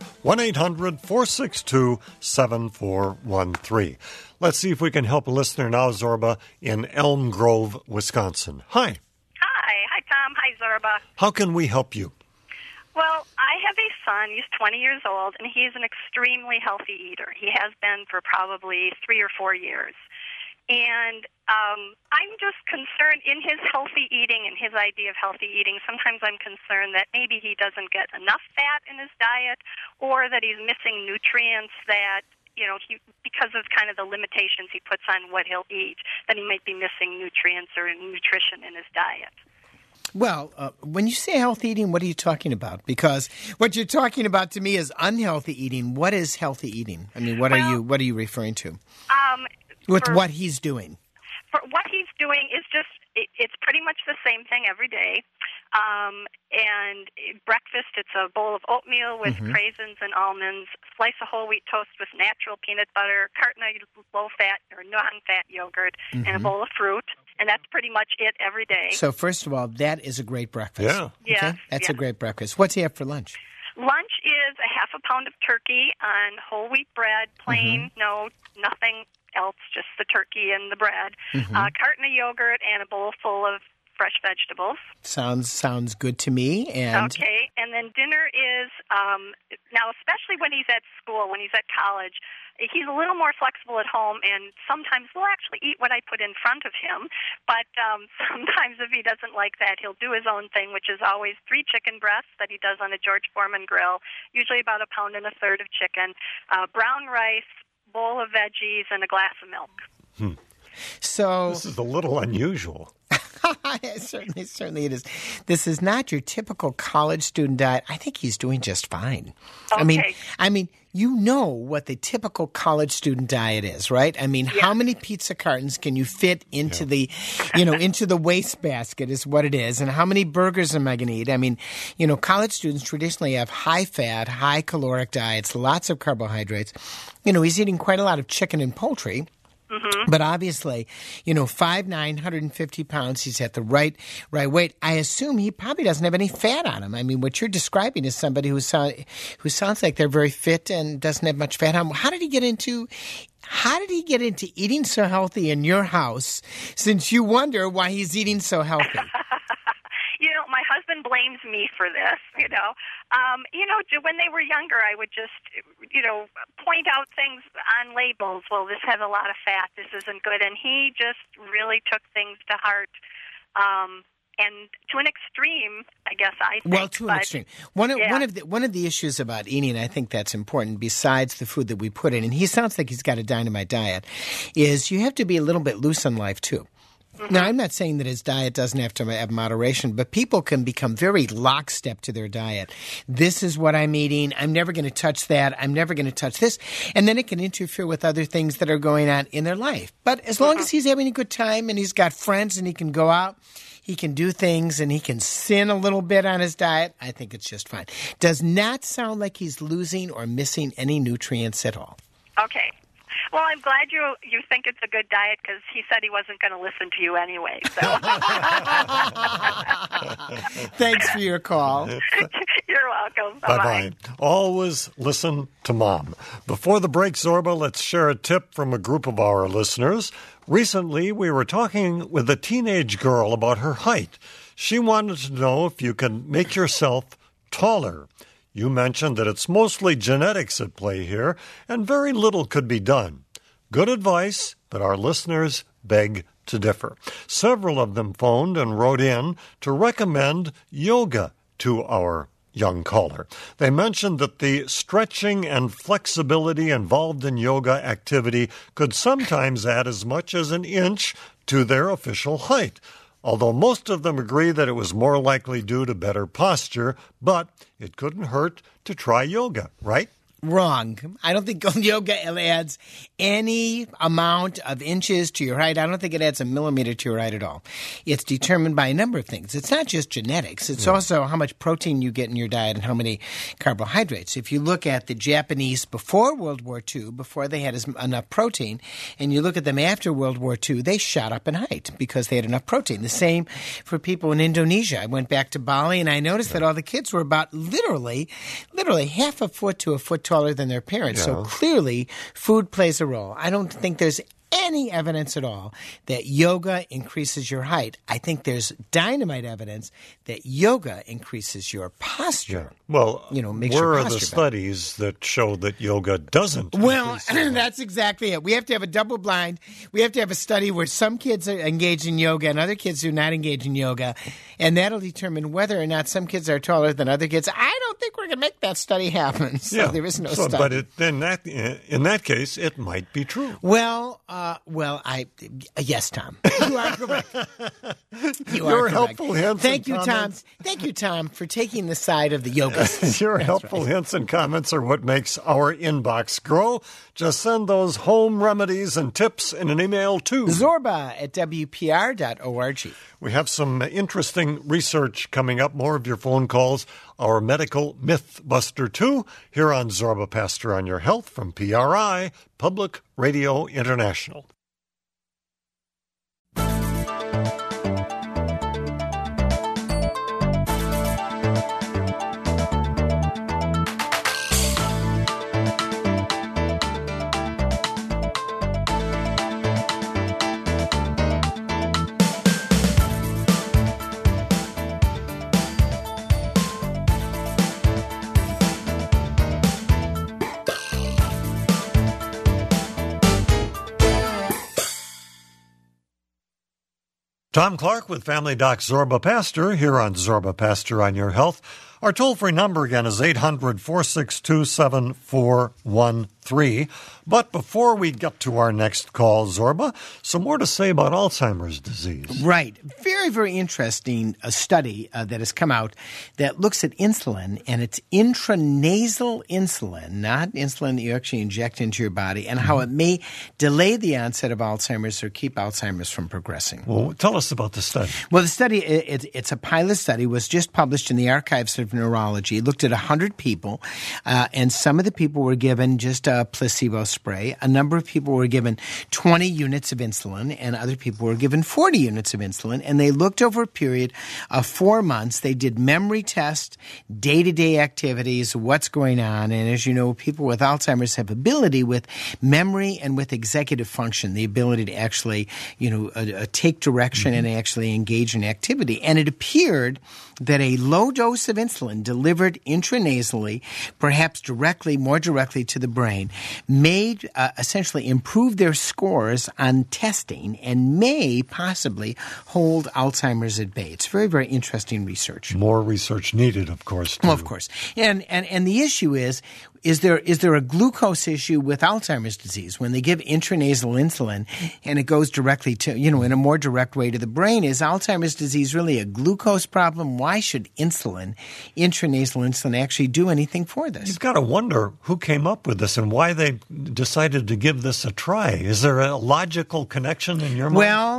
1-800-462-7413. Let's see if we can help a listener now, Zorba, in Elm Grove, Wisconsin. Hi. Hi, Tom. Hi, Zorba. How can we help you? Well, I have a son. He's 20 years old, and he's an extremely healthy eater. He has been for probably 3 or 4 years. And I'm just concerned in his healthy eating and his idea of healthy eating. Sometimes I'm concerned that maybe he doesn't get enough fat in his diet, or that he's missing nutrients that, because of kind of the limitations he puts on what he'll eat, that he might be missing nutrients or nutrition in his diet. Well, when you say healthy eating, what are you talking about? Because what you're talking about to me is unhealthy eating. What is healthy eating? I mean, what are you referring to? With what he's doing. For what he's doing is just, it's pretty much the same thing every day. And breakfast, it's a bowl of oatmeal with raisins and almonds, slice of whole wheat toast with natural peanut butter, carton of low-fat or non-fat yogurt, and a bowl of fruit. And that's pretty much it every day. So first of all, that is a great breakfast. Yeah. Okay? That's a great breakfast. What's he have for lunch? Lunch is a half a pound of turkey on whole wheat bread, plain, nothing else, just the turkey and the bread, a carton of yogurt, and a bowl full of fresh vegetables. Sounds good to me. And okay, and then dinner is, now especially when he's at school, when he's at college, he's a little more flexible at home, and sometimes he'll actually eat what I put in front of him. But sometimes if he doesn't like that, he'll do his own thing, which is always 3 chicken breasts that he does on a George Foreman grill, usually about 1 1/3 pounds of chicken, brown rice, bowl of veggies, and a glass of milk. So this is a little unusual. Certainly it is. This is not your typical college student diet. I think he's doing just fine. Okay. I mean, you know what the typical college student diet is, right? I mean, how many pizza cartons can you fit into the, into the wastebasket is what it is. And how many burgers am I going to eat? I mean, college students traditionally have high fat, high caloric diets, lots of carbohydrates. He's eating quite a lot of chicken and poultry. But obviously, 5'9", 150 pounds, he's at the right weight. I assume he probably doesn't have any fat on him. I mean, what you're describing is somebody who sounds like they're very fit and doesn't have much fat on him. How did he get into eating so healthy in your house, since you wonder why he's eating so healthy? My husband blames me for this, when they were younger, I would just, point out things on labels. Well, this has a lot of fat. This isn't good. And he just really took things to heart. And to an extreme, I guess I think. Well, to an extreme. One of the issues about eating, I think that's important, besides the food that we put in, and he sounds like he's got a dynamite diet, is you have to be a little bit loose in life, too. Now, I'm not saying that his diet doesn't have to have moderation, but people can become very lockstep to their diet. This is what I'm eating. I'm never going to touch that. I'm never going to touch this. And then it can interfere with other things that are going on in their life. But as long as he's having a good time and he's got friends and he can go out, he can do things and he can sin a little bit on his diet, I think it's just fine. Does not sound like he's losing or missing any nutrients at all. Okay. Well, I'm glad you think it's a good diet because he said he wasn't going to listen to you anyway. So. Thanks for your call. You're welcome. Bye-bye. Always listen to Mom. Before the break, Zorba, let's share a tip from a group of our listeners. Recently, we were talking with a teenage girl about her height. She wanted to know if you can make yourself taller. You mentioned that it's mostly genetics at play here, and very little could be done. Good advice, but our listeners beg to differ. Several of them phoned and wrote in to recommend yoga to our young caller. They mentioned that the stretching and flexibility involved in yoga activity could sometimes add as much as an inch to their official height. Although most of them agree that it was more likely due to better posture, but it couldn't hurt to try yoga, right? Wrong. I don't think yoga adds any amount of inches to your height. I don't think it adds a millimeter to your height at all. It's determined by a number of things. It's not just genetics. It's also how much protein you get in your diet and how many carbohydrates. If you look at the Japanese before World War II, before they had enough protein, and you look at them after World War II, they shot up in height because they had enough protein. The same for people in Indonesia. I went back to Bali, and I noticed that all the kids were about literally half a foot to a foot taller than their parents. So clearly, food plays a role. I don't think there's any evidence at all that yoga increases your height. I think there's dynamite evidence that yoga increases your posture. Yeah. Well, makes where your are the posture studies that show that yoga doesn't? Well, that's exactly it. We have to have a double blind. We have to have a study where some kids are engaged in yoga and other kids do not engage in yoga, and that'll determine whether or not some kids are taller than other kids. I don't think we're going to make that study happen. So there is no study. But in that case, it might be true. Yes, Tom. You are correct. Your helpful hints. Thank you, Tom. Thank you, Tom, for taking the side of the yoga. Your helpful hints and comments are what makes our inbox grow. Just send those home remedies and tips in an email to zorba@wpr.org. We have some interesting research coming up. More of your phone calls. Our Medical Mythbuster 2 here on Zorba Pastor on Your Health from PRI, Public Radio International. Tom Clark with Family Doc Zorba Pastor here on Zorba Pastor on Your Health. Our toll-free number again is 800-462-7413. But before we get to our next call, Zorba, some more to say about Alzheimer's disease. Right. Very, very interesting study that has come out that looks at insulin, and it's intranasal insulin, not insulin that you actually inject into your body, and how it may delay the onset of Alzheimer's or keep Alzheimer's from progressing. Well, tell us about the study. Well, the study, it's a pilot study, was just published in the Archives of Neurology. It looked at 100 people, and some of the people were given just a placebo spray. A number of people were given 20 units of insulin, and other people were given 40 units of insulin, and they looked over a period of 4 months. They did memory tests, day-to-day activities, what's going on, and as you know, people with Alzheimer's have ability with memory and with executive function, the ability to actually, take direction and actually engage in activity. And it appeared that a low dose of insulin delivered intranasally, perhaps more directly to the brain, may essentially improve their scores on testing and may possibly hold Alzheimer's at bay. It's very, very interesting research. More research needed, of course. Well, of course. And the issue is there a glucose issue with Alzheimer's disease when they give intranasal insulin and it goes directly to, in a more direct way to the brain? Is Alzheimer's disease really a glucose problem? Why should intranasal insulin actually do anything for this? You've got to wonder who came up with this and why they decided to give this a try. Is there a logical connection in your mind? Well,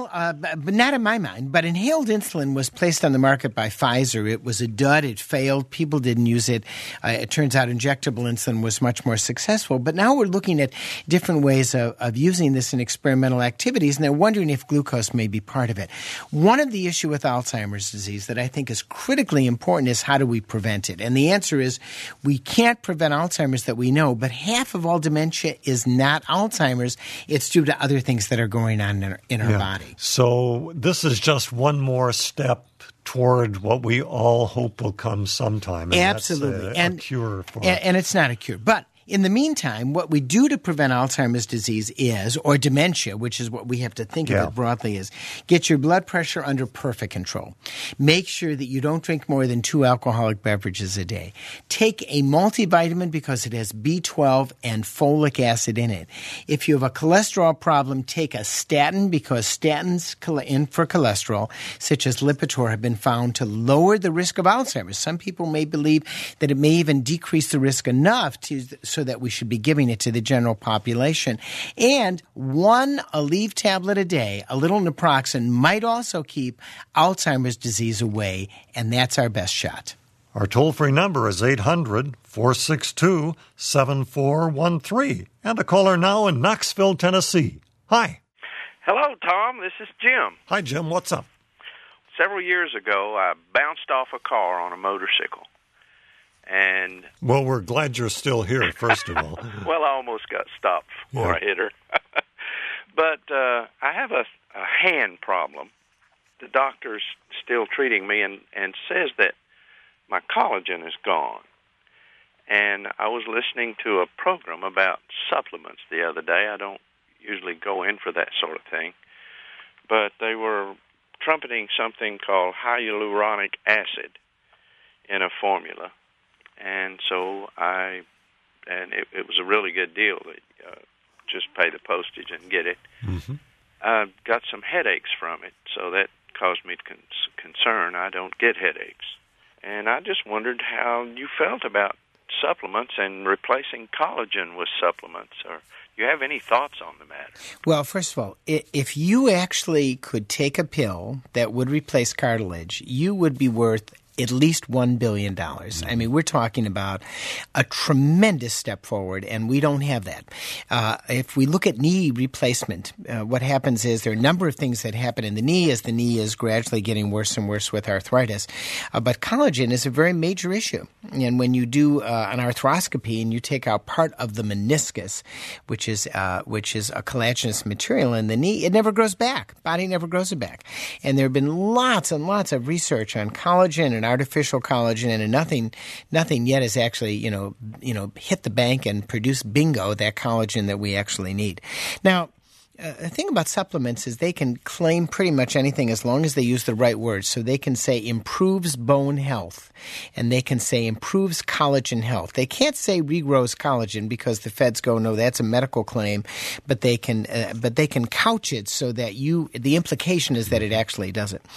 Well, but not in my mind. But inhaled insulin was placed on the market by Pfizer. It was a dud. It failed. People didn't use it. It turns out injectable insulin was much more successful. But now we're looking at different ways of using this in experimental activities, and they're wondering if glucose may be part of it. One of the issues with Alzheimer's disease that I think is critically important is how do we prevent it? And the answer is we can't prevent Alzheimer's that we know, but half of all dementia is not Alzheimer's. It's due to other things that are going on in our body. So this is just one more step toward what we all hope will come sometime. And absolutely. That's a cure for it. And it's not a cure. But in the meantime, what we do to prevent Alzheimer's disease is, or dementia, which is what we have to think of it broadly, is get your blood pressure under perfect control. Make sure that you don't drink more than 2 alcoholic beverages a day. Take a multivitamin because it has B12 and folic acid in it. If you have a cholesterol problem, take a statin because statins for cholesterol, such as Lipitor, have been found to lower the risk of Alzheimer's. Some people may believe that it may even decrease the risk enough so that we should be giving it to the general population. And 1 Aleve tablet a day, a little naproxen, might also keep Alzheimer's disease away, and that's our best shot. Our toll-free number is 800-462-7413. And a caller now in Knoxville, Tennessee. Hi. Hello, Tom. This is Jim. Hi, Jim. What's up? Several years ago, I bounced off a car on a motorcycle. And well, we're glad you're still here, first of all. Well, I almost got stopped before I hit her. But I have a hand problem. The doctor's still treating me and says that my collagen is gone. And I was listening to a program about supplements the other day. I don't usually go in for that sort of thing. But they were trumpeting something called hyaluronic acid in a formula. And so it was a really good deal. Just pay the postage and get it. Mm-hmm. I got some headaches from it, so that caused me concern. I don't get headaches. And I just wondered how you felt about supplements and replacing collagen with supplements. Or do you have any thoughts on the matter? Well, first of all, if you actually could take a pill that would replace cartilage, you would be worth at least $1 billion. I mean, we're talking about a tremendous step forward, and we don't have that. If we look at knee replacement, what happens is there are a number of things that happen in the knee as the knee is gradually getting worse and worse with arthritis. But collagen is a very major issue. And when you do an arthroscopy and you take out part of the meniscus, which is a collagenous material in the knee, it never grows back. Body never grows it back. And there have been lots and lots of research on collagen and artificial collagen, and nothing yet has actually, hit the bank and produced bingo, that collagen that we actually need. Now, the thing about supplements is they can claim pretty much anything as long as they use the right words. So they can say improves bone health, and they can say improves collagen health. They can't say regrows collagen because the feds go, no, that's a medical claim. But they can couch it so that the implication is that it actually does it.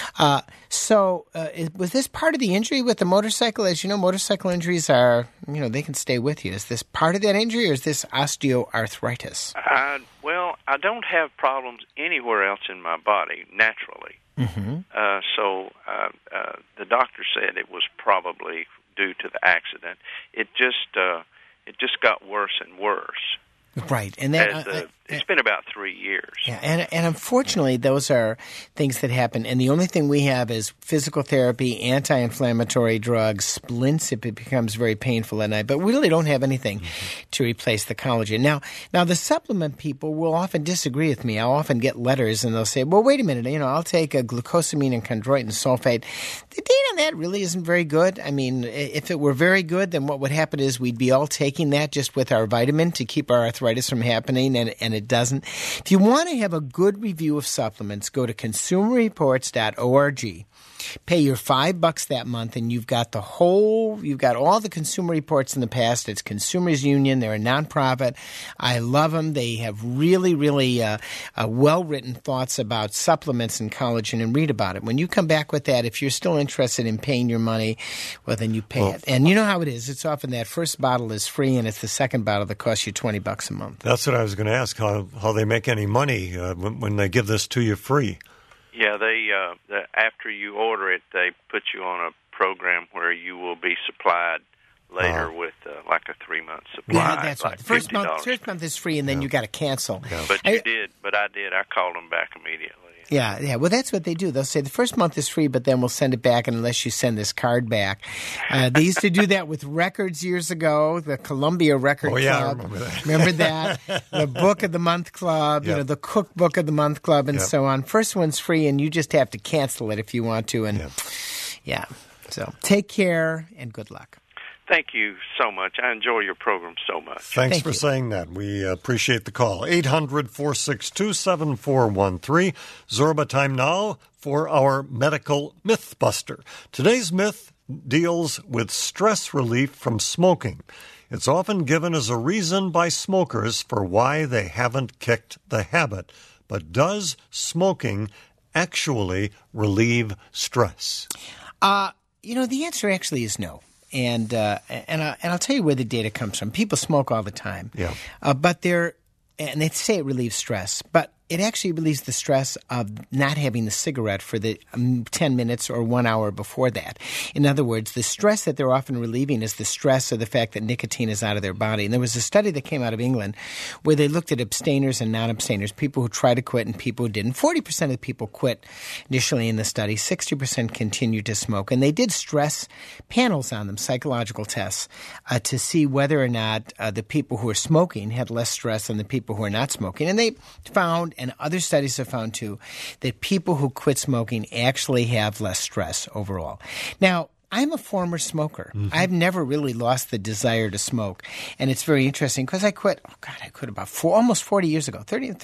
So was this part of the injury with the motorcycle? As you know, motorcycle injuries are, they can stay with you. Is this part of that injury, or is this osteoarthritis? Well, I don't have problems anywhere else in my body naturally. Mm-hmm. So the doctor said it was probably due to the accident. It just got worse and worse. Right, and it's been about 3 years. Yeah, and unfortunately, those are things that happen. And the only thing we have is physical therapy, anti-inflammatory drugs, splints if it becomes very painful at night. But we really don't have anything to replace the collagen. Now the supplement people will often disagree with me. I'll often get letters, and they'll say, "Well, wait a minute. I'll take a glucosamine and chondroitin sulfate." The data on that really isn't very good. I mean, if it were very good, then what would happen is we'd be all taking that just with our vitamin to keep our arthritis from happening, and it doesn't. If you want to have a good review of supplements, go to consumerreports.org. Pay your $5 that month, and you've got all the Consumer Reports in the past. It's Consumers Union. They're a nonprofit. I love them. They have really, really well-written thoughts about supplements and collagen, and read about it. When you come back with that, if you're still interested in paying your money, well, then you pay it. And you know how it is. It's often that first bottle is free, and it's the second bottle that costs you $20 a month. That's what I was going to ask. How how they make any money when they give this to you free. Yeah, after you order it, they put you on a program where you will be supplied later with like a 3-month supply. Yeah, that's right. Like The first month is free, and then you got to cancel. Yeah. But I did. I called them back immediately. Yeah. Well, that's what they do. They'll say the first month is free, but then we'll send it back unless you send this card back. They used to do that with records years ago, the Columbia Record Club. I remember that. Remember that? The Book of the Month Club, the Cookbook of the Month Club, and so on. First one's free, and you just have to cancel it if you want to. And so take care and good luck. Thank you so much. I enjoy your program so much. Thanks for saying that. We appreciate the call. 800-462-7413. Zorba time now for our medical Mythbuster. Today's myth deals with stress relief from smoking. It's often given as a reason by smokers for why they haven't kicked the habit. But does smoking actually relieve stress? The answer actually is no. And I'll tell you where the data comes from. People smoke all the time. Yeah. But and they say it relieves stress, but it actually relieves the stress of not having the cigarette for the 10 minutes or 1 hour before that. In other words, the stress that they're often relieving is the stress of the fact that nicotine is out of their body. And there was a study that came out of England where they looked at abstainers and non-abstainers, people who tried to quit and people who didn't. 40% of the people quit initially in the study. 60% continued to smoke. And they did stress panels on them, psychological tests, to see whether or not the people who are smoking had less stress than the people who are not smoking. And they found, and other studies have found too, that people who quit smoking actually have less stress overall. Now, I'm a former smoker. Mm-hmm. I've never really lost the desire to smoke. And it's very interesting because I quit about almost 40 years ago,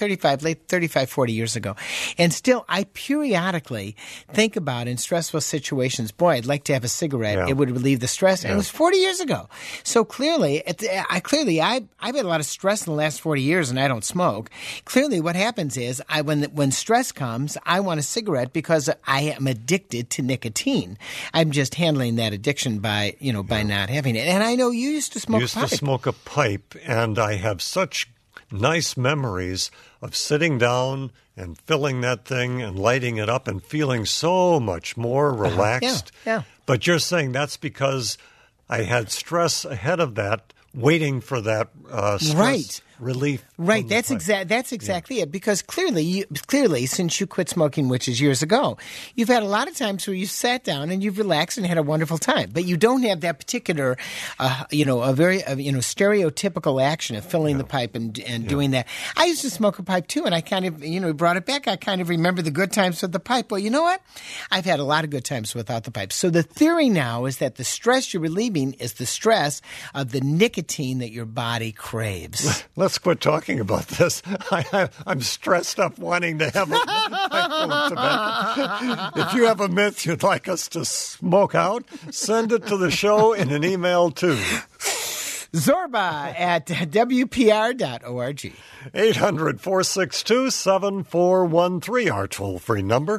40 years ago. And still, I periodically think about in stressful situations, boy, I'd like to have a cigarette. Yeah. It would relieve the stress. Yeah. And it was 40 years ago. So clearly, I've had a lot of stress in the last 40 years and I don't smoke. Clearly, what happens is when stress comes, I want a cigarette because I am addicted to nicotine. I'm just handling that addiction by not having it. And I know you used to smoke a pipe. Used to smoke a pipe, and I have such nice memories of sitting down and filling that thing and lighting it up and feeling so much more relaxed. Yeah. But you're saying that's because I had stress ahead of that, waiting for that stress relief. Right. That's exactly it. Because clearly, since you quit smoking, which is years ago, you've had a lot of times where you sat down and you've relaxed and had a wonderful time. But you don't have that particular, a very stereotypical action of filling the pipe and doing that. I used to smoke a pipe too, and I kind of, brought it back. I kind of remember the good times with the pipe. Well, you know what? I've had a lot of good times without the pipe. So the theory now is that the stress you're relieving is the stress of the nicotine that your body craves. Let's quit talking about this. I'm stressed up wanting to have a pipe full of tobacco. If you have a myth you'd like us to smoke out, send it to the show in an email to Zorba at WPR.org. 800-462-7413, our toll-free number.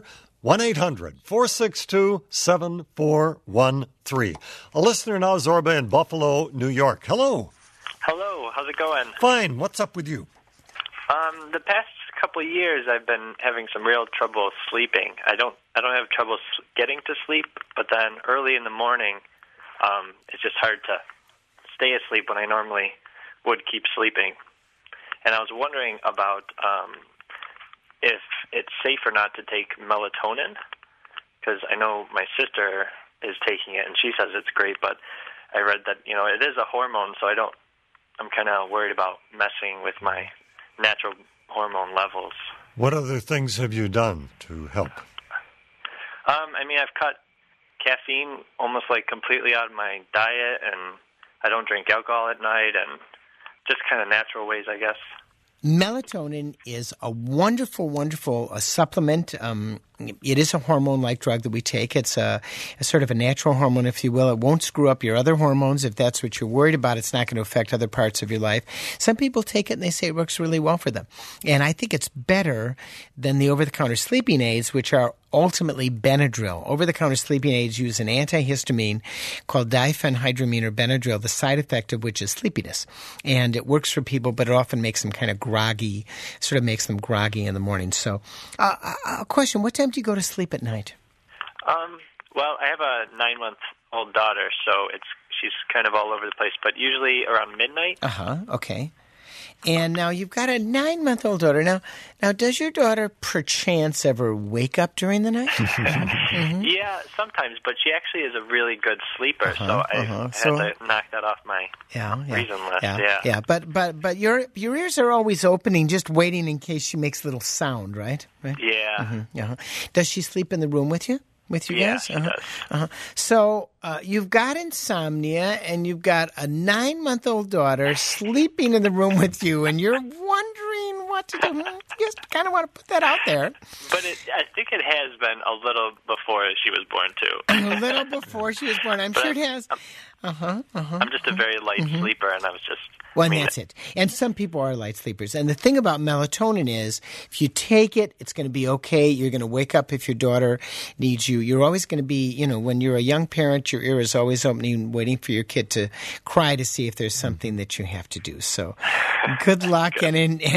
1-800-462-7413. A listener now, Zorba in Buffalo, New York. Hello. Hello, how's it going? Fine. What's up with you? The past couple of years, I've been having some real trouble sleeping. I don't have trouble getting to sleep, but then early in the morning, it's just hard to stay asleep when I normally would keep sleeping. And I was wondering about if it's safe or not to take melatonin, because I know my sister is taking it, and she says it's great, but I read that, it is a hormone, so I'm kind of worried about messing with my natural hormone levels. What other things have you done to help? I've cut caffeine almost like completely out of my diet, and I don't drink alcohol at night, and just kind of natural ways, I guess. Melatonin is a wonderful, wonderful supplement. It is a hormone-like drug that we take. It's a sort of a natural hormone, if you will. It won't screw up your other hormones. If that's what you're worried about, it's not going to affect other parts of your life. Some people take it and they say it works really well for them. And I think it's better than the over-the-counter sleeping aids, which are ultimately Benadryl. Over-the-counter sleeping aids use an antihistamine called diphenhydramine or Benadryl, the side effect of which is sleepiness. And it works for people, but it often makes them kind of groggy, sort of makes them groggy in the morning. So, a question, what time do you go to sleep at night? Well, I have a 9-month-old daughter, so she's kind of all over the place, but usually around midnight. Okay. And now you've got a 9-month-old daughter. Now, does your daughter perchance ever wake up during the night? Yeah, sometimes, but she actually is a really good sleeper, so I had to knock that off my reason list. Yeah. But your ears are always opening, just waiting in case she makes a little sound, right? Yeah. Does she sleep in the room with you? With you guys? She does. So you've got insomnia and you've got a 9-month-old daughter sleeping in the room with you, and you're wondering what to do. You just kind of want to put that out there. But I think it has been a little before she was born, too. A little before she was born. I'm sure it has. I'm just a very light sleeper, and I was just... Well, and that's it. And some people are light sleepers. And the thing about melatonin is if you take it, it's going to be okay. You're going to wake up if your daughter needs you. You're always going to be, when you're a young parent, your ear is always opening, waiting for your kid to cry to see if there's something that you have to do. So good luck and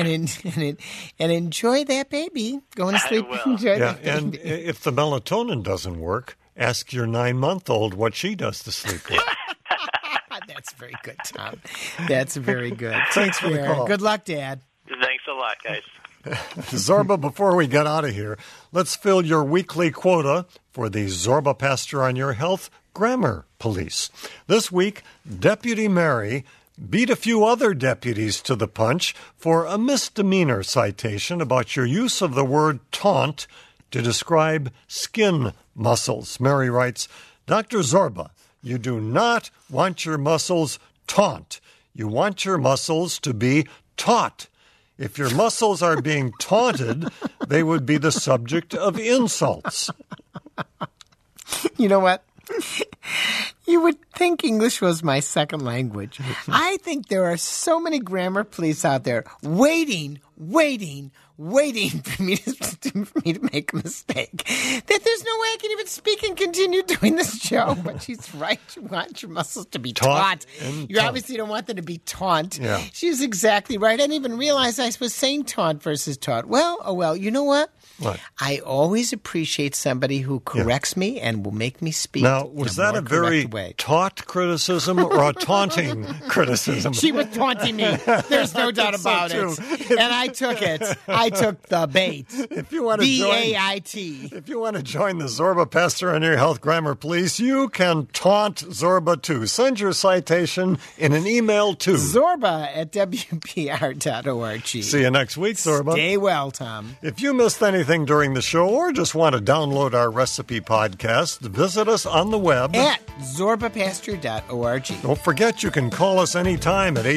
enjoy that baby. Going to sleep. Enjoy that baby. And if the melatonin doesn't work, ask your 9-month-old what she does to sleep with. That's very good, Tom. That's very good. Thanks for the call. Good luck, Dad. Thanks a lot, guys. Zorba, before we get out of here, let's fill your weekly quota for the Zorba Pastor on Your Health Grammar Police. This week, Deputy Mary beat a few other deputies to the punch for a misdemeanor citation about your use of the word taunt to describe skin muscles. Mary writes, Dr. Zorba, you do not want your muscles taunt. You want your muscles to be taught. If your muscles are being taunted, they would be the subject of insults. You know what? You would think English was my second language. I think there are so many grammar police out there waiting for me to make a mistake that there's no way I can even speak and continue doing this show. But she's right. You want your muscles to be taught. You obviously don't want them to be taunt. Yeah. She's exactly right. I didn't even realize I was saying taunt versus taught. Well, you know what? What? I always appreciate somebody who corrects me and will make me speak. Now, was that a very taught criticism or a taunting criticism? She was taunting me. There's no doubt about it. And I took it. I took the bait. If you want to B-A-I-T. If you want to join the Zorba Pastor on Your Health Grammar Police, you can taunt Zorba too. Send your citation in an email to zorba@wpr.org. See you next week, Zorba. Stay well, Tom. If you missed anything during the show or just want to download our recipe podcast, visit us on the web at zorbapastor.org. Don't forget you can call us anytime at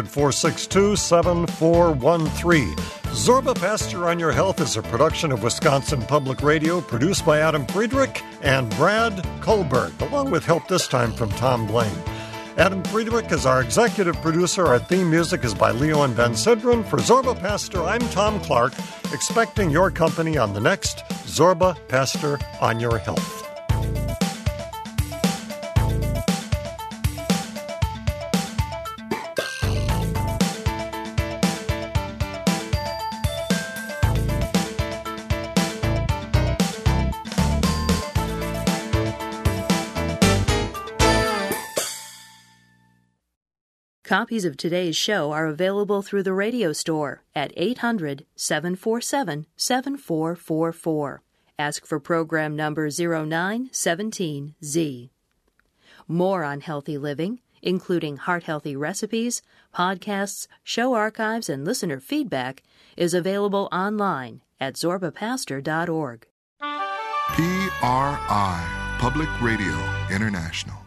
800-462-7413. Zorba Pastor on Your Health is a production of Wisconsin Public Radio, produced by Adam Friedrich and Brad Kohlberg, along with help this time from Tom Blaine. Adam Friedrich is our executive producer. Our theme music is by Leo and Van Sidran. For Zorba Pastor, I'm Tom Clark, expecting your company on the next Zorba Pastor on Your Health. Copies of today's show are available through the radio store at 800-747-7444. Ask for program number 0917Z. More on healthy living, including heart-healthy recipes, podcasts, show archives, and listener feedback, is available online at zorbapastor.org. PRI, Public Radio International.